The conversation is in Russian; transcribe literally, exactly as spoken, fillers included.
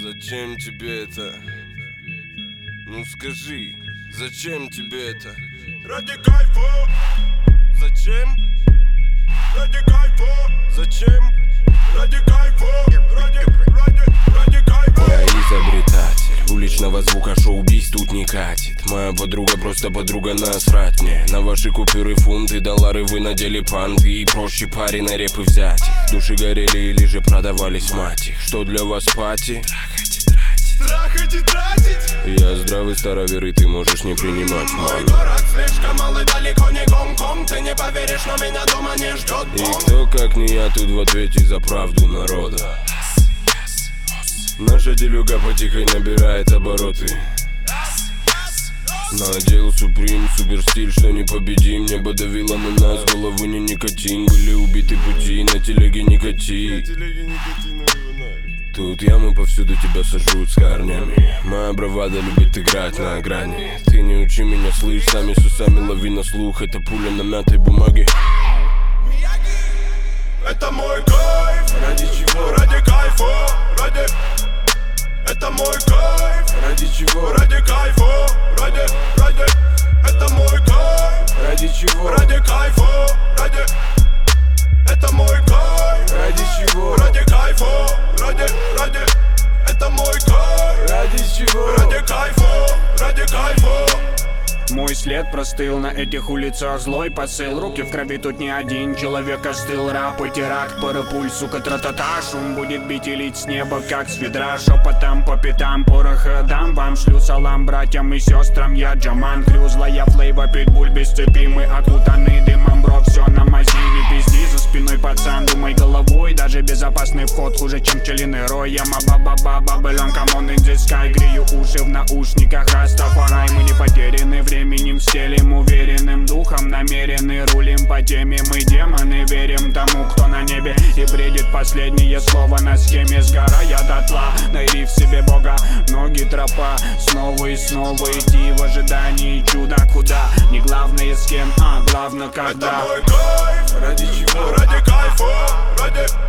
Зачем тебе это? Ну скажи, зачем тебе это? Ради кайфа. Зачем? Ради кайфа. Зачем? Ради кайфа. Ради, ради, ради кайфа. Я изобретатель уличного звука, шоу-биз тут не катит. Моя подруга просто подруга, насрать мне на ваши купюры, фунты, доллары. Вы надели панты и проще пари на репы взять их. Души горели или же продавались, мать их. Что для вас пати? Трахать и тратить. Я здравый старовер, и ты можешь не принимать Мой мой город слишком малый, далеко не Гонконг. Ты не поверишь, но меня дома не ждет И бомб. кто, как не я, тут в ответе за правду народа. Наша делюга потихоньку набирает обороты. Надел Суприм, супер стиль, что непобедим. Небо давило на нас, голову не никотин. Были убиты пути, на телеге никотин. Тут ямы повсюду, тебя сожрут с корнями. Моя бравада любит играть на грани. Ты не учи меня, слышь, сами с усами лови на слух. Это пуля на мятой бумаге. Это мой кайф. Ради чего? Ради кайфа. Ради. Это мой кайф. Ради чего? Ради кайфа. Ради, ради. Это мой кайф. Ради чего? Ради кайфа. Ради. Это мой кайф. Ради чего? Ради кайфа. Ради, ради. Это мой кайф. Ради чего? Ради кайфа. Ради кайфа. Мой след простыл на этих улицах, злой посыл. Руки в крови, тут не один человек остыл. Рап и теракт, парапуль, сука, тра-та-та. Шум будет бить и лить с неба, как с ведра. Шепотом по пятам, пороха дам вам. Шлю салам братьям и сестрам, я Джаман. Клю, злая флейва, питбуль без цепи. Мы окутаны дымом, бро, все на мази. Не пизди за спиной, пацан, думай головой. Даже безопасный вход хуже, чем пчелиный рой. Яма ба-ба-ба, бабелон, камон, in the sky. Грею уши в наушниках, Растафарай. Мы не потеряны временем, стелим уверенным духом, намерены, рулим по теме. Мы демоны, верим тому, кто на небе и бредит последнее слово на схеме. Сгорая дотла, найди в себе Бога, ноги тропа. Снова и снова идти в ожидании чуда. Куда? Не главное с кем, а главное когда. Это мой кайф. Ради чего? Ради кайфа. Ради.